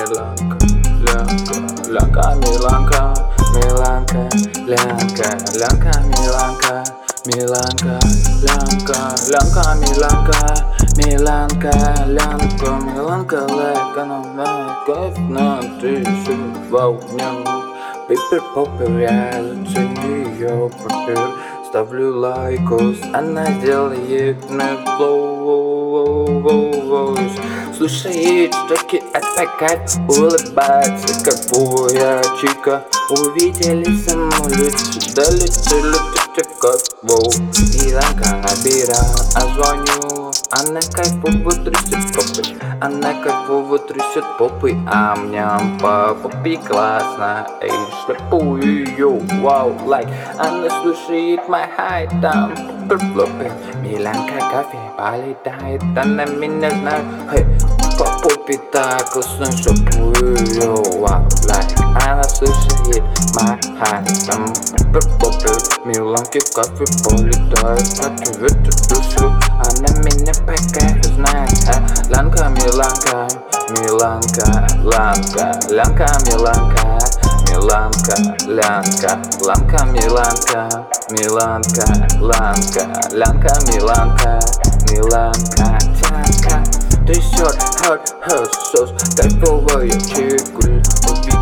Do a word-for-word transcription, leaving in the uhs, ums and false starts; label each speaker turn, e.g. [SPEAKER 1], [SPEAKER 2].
[SPEAKER 1] Миланка, Лянка, Лянка, Миланка, Миланка, Лянка, Лянка, Миланка, Миланка, Лянка, Лянка, Миланка, Миланка, Лянка, Миланка, Лянка, на кайф на тысячу волнам. Пипер попер, я зацени ее попер. Ставлю лайкос, она делает мне флоус. Слушает штуки, отпекать, улыбается, как буя чика. Увидели самолете, долетели как воу. Миланка набираю, а звоню. Она кайфово трясет попой, она кайфово трясет попой, а мне по попе классно. Эй, шлепую ее, вау, лайк. Она слушает мой хай, там попер-флопер. Миланка кофе полетает, она меня знает. Хей, по попе так классно, шлепую ее, вау, лайк. Она слушает мой хай, там попер-флопер. Миланки кофе полетает, ответ душу. Она меня пока знает. Лянка, Миланка, Миланка, Лянка, Лянка, Миланка, Миланка, Лянка, Лянка, Миланка, Миланка, Лянка, Лянка, Миланка, Миланка, Чанка. Трясет, hot, hot sauce, кайфовая чикуль.